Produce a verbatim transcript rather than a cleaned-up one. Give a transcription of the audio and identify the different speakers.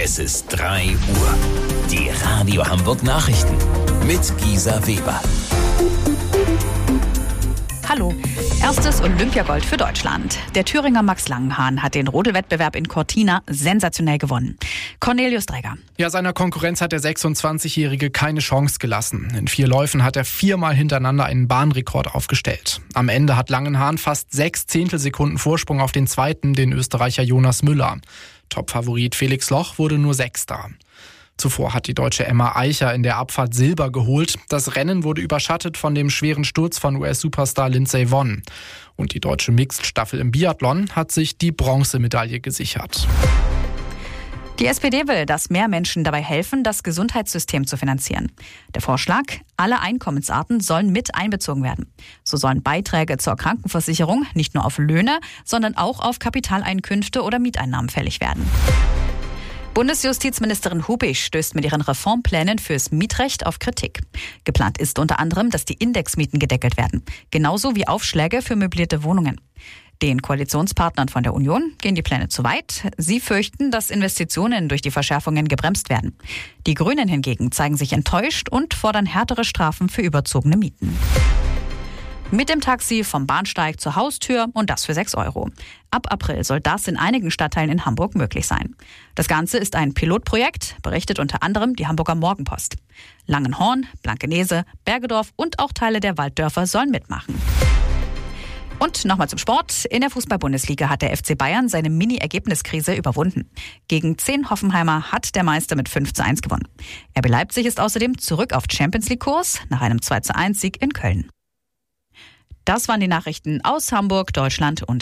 Speaker 1: Es ist drei Uhr. Die Radio Hamburg Nachrichten mit Gisa Weber.
Speaker 2: Hallo. Erstes Olympiagold für Deutschland. Der Thüringer Max Langenhahn hat den Rodelwettbewerb in Cortina sensationell gewonnen. Cornelius Dregger.
Speaker 3: Ja, seiner Konkurrenz hat der sechsundzwanzigjährige keine Chance gelassen. In vier Läufen hat er viermal hintereinander einen Bahnrekord aufgestellt. Am Ende hat Langenhahn fast sechs Zehntelsekunden Vorsprung auf den zweiten, den Österreicher Jonas Müller. Topfavorit Felix Loch wurde nur Sechster. Zuvor hat die Deutsche Emma Eicher in der Abfahrt Silber geholt. Das Rennen wurde überschattet von dem schweren Sturz von U S-Superstar Lindsey Vonn. Und die deutsche Mixed-Staffel im Biathlon hat sich die Bronzemedaille gesichert.
Speaker 2: Die S P D will, dass mehr Menschen dabei helfen, das Gesundheitssystem zu finanzieren. Der Vorschlag: alle Einkommensarten sollen mit einbezogen werden. So sollen Beiträge zur Krankenversicherung nicht nur auf Löhne, sondern auch auf Kapitaleinkünfte oder Mieteinnahmen fällig werden. Bundesjustizministerin Hubig stößt mit ihren Reformplänen fürs Mietrecht auf Kritik. Geplant ist unter anderem, dass die Indexmieten gedeckelt werden, genauso wie Aufschläge für möblierte Wohnungen. Den Koalitionspartnern von der Union gehen die Pläne zu weit. Sie fürchten, dass Investitionen durch die Verschärfungen gebremst werden. Die Grünen hingegen zeigen sich enttäuscht und fordern härtere Strafen für überzogene Mieten. Mit dem Taxi vom Bahnsteig zur Haustür und das für sechs Euro. Ab April soll das in einigen Stadtteilen in Hamburg möglich sein. Das Ganze ist ein Pilotprojekt, berichtet unter anderem die Hamburger Morgenpost. Langenhorn, Blankenese, Bergedorf und auch Teile der Walddörfer sollen mitmachen. Und nochmal zum Sport. In der Fußball-Bundesliga hat der F C Bayern seine Mini-Ergebniskrise überwunden. Gegen zehn Hoffenheimer hat der Meister mit fünf zu eins gewonnen. R B Leipzig ist außerdem zurück auf Champions-League-Kurs nach einem zwei zu eins Sieg in Köln. Das waren die Nachrichten aus Hamburg, Deutschland und